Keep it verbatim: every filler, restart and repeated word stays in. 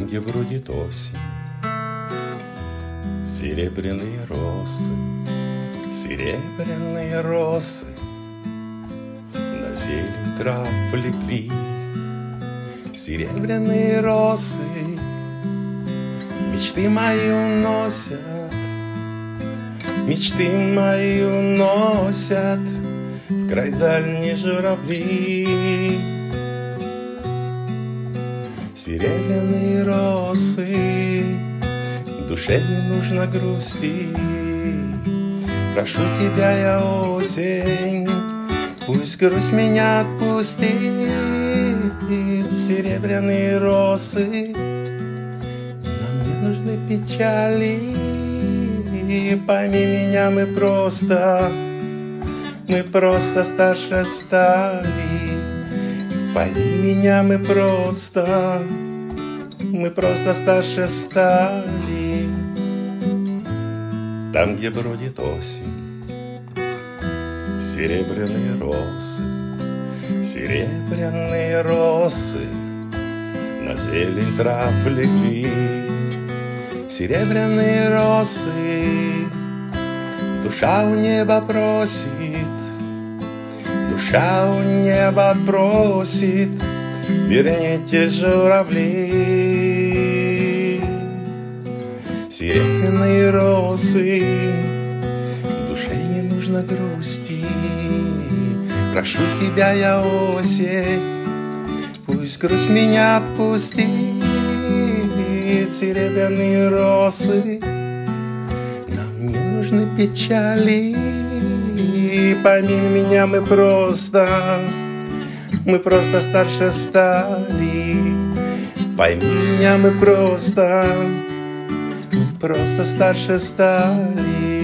Там, где бродит осень, серебряные росы, серебряные росы на зелень трав легли. Серебряные росы мечты мои уносят, мечты мои уносят в край дальние журавли. Серебряные росы, душе не нужно грусти. Прошу тебя, я осень, пусть грусть меня отпустит. Серебряные росы, нам не нужны печали. Пойми меня, мы просто, мы просто старше стали. Пойми меня, мы просто, мы просто старше стали. Там, где бродит осень, серебряные росы, серебряные росы на зелень трав легли. Серебряные росы, душа у неба просит, душа у неба просит, верните журавли. Серебряные росы, душе не нужно грусти. Прошу тебя, я осень, пусть грусть меня отпустит. Серебряные росы, нам не нужны печали. Пойми меня, мы просто, мы просто старше стали. Пойми меня, мы просто, мы просто старше стали.